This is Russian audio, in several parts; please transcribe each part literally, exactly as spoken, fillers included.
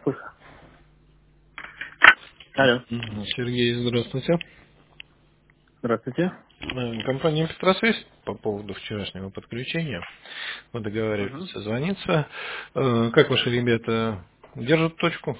Слушай. Алло. Мгм. Сергей, здравствуйте. Здравствуйте. Э, Компания «Петросвязь» по поводу вчерашнего подключения. Мы договаривались Угу. созвониться. Э, Как ваши ребята держат точку?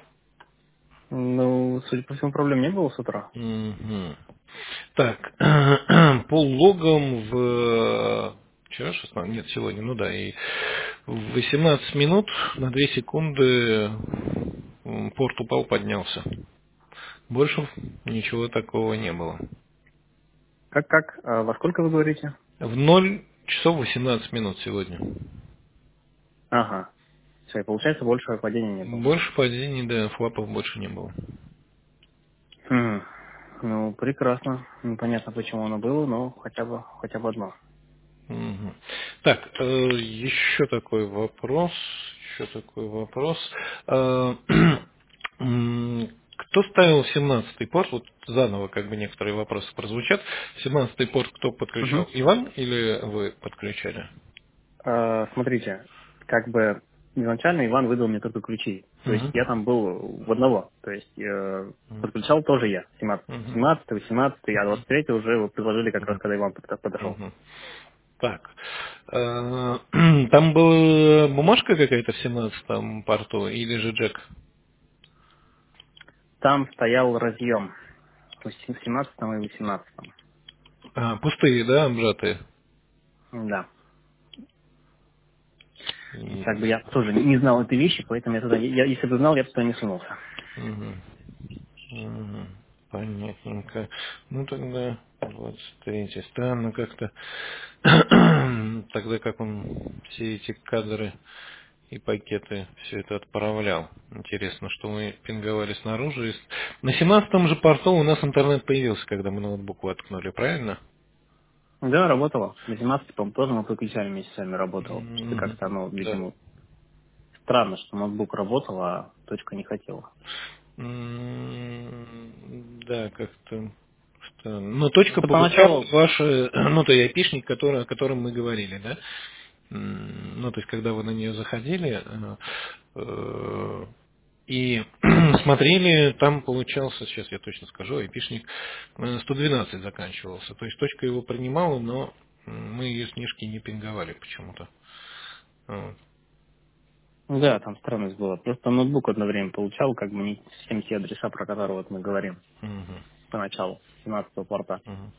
Ну, судя по всему, проблем не было с утра. Мгм. Так, по логам в вчера шестнадцать, нет, сегодня, ну да, и в восемнадцать минут на две секунды м, порт упал, поднялся. Больше ничего такого не было. Как, как? А во сколько вы говорите? В ноль часов восемнадцать минут сегодня. Ага. Все, и получается, большего падения не было. Больше падений, да, флапов больше не было. Хм. Ну, прекрасно. Непонятно, почему оно было, но хотя бы, хотя бы одно. Мгм. Так, э, еще такой вопрос. Еще такой вопрос. Э, м, Кто ставил семнадцатый порт? Вот заново как бы некоторые вопросы прозвучат. семнадцатый порт кто Угу. подключал? Иван или вы подключали? А, смотрите, как бы изначально Иван выдал мне только ключи. То есть Мгм. я там был в одного. То есть э, Мгм. подключал тоже я. семнадцатый, Мгм. семнадцатый, восемнадцатый, а Мгм. двадцать третий уже его предложили как раз, Мгм. когда Иван под- подошел. Мгм. Так. Э, Там была бумажка какая-то в семнадцатом порту или же джек? Там стоял разъем. То есть в семнадцатом и восемнадцатом. А, пустые, да, обжатые? Да. Как бы я Ясно. тоже не знал этой вещи, поэтому я туда, я, если бы знал, я бы туда не сунулся. Мгм. Мгм. Понятненько. Ну тогда двадцать третье. Странно как-то. Тогда как он все эти кадры и пакеты все это отправлял. Интересно, что мы пинговали снаружи. На семнадцатом же порту у нас интернет появился, когда мы ноутбук воткнули, правильно? Да, работало. На семнадцатом, по-моему, тоже мы выключали вместе с вами работал. Что-то Мгм. как-то оно, Да. видимо, странно, что ноутбук работал, а точка не хотела. М, Да, как-то странно. Но точка Ну, получала поначалу, ваш, э, ну, то айпишник, который, о котором мы говорили, да? М, Ну, то есть, когда вы на нее заходили э, э, и смотрели, там получался, сейчас я точно скажу, айпишник э, сто двенадцать заканчивался. То есть, точка его принимала, но м, мы ее с Нишки не пинговали почему-то. Вот. да, там странность была. Просто ноутбук одно время получал, как бы не всем те адреса, про которые вот мы говорим Мгм. поначалу, семнадцатого порта. Мгм.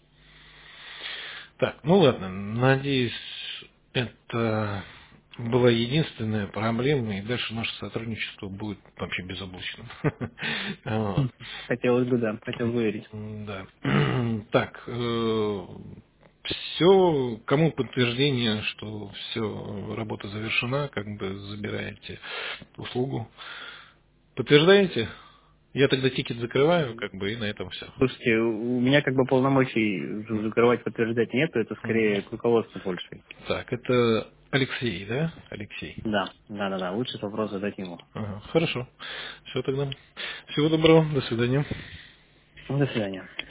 Так, ну ладно, надеюсь, это была единственная проблема, и дальше наше сотрудничество будет вообще безоблачным. Вот. Хм. Хотелось бы, да, хотелось бы верить. М, Да. Так, все, кому подтверждение, что все, работа завершена, как бы забираете услугу. Подтверждаете? Я тогда тикет закрываю, как бы, и на этом все. Слушайте, у меня как бы полномочий закрывать, подтверждать нету, это скорее к руководству больше. Так, это Алексей, да? Алексей. Да, да, да, да. Лучше вопрос задать ему. Ага, хорошо. Все тогда. Всего доброго. До свидания. До свидания.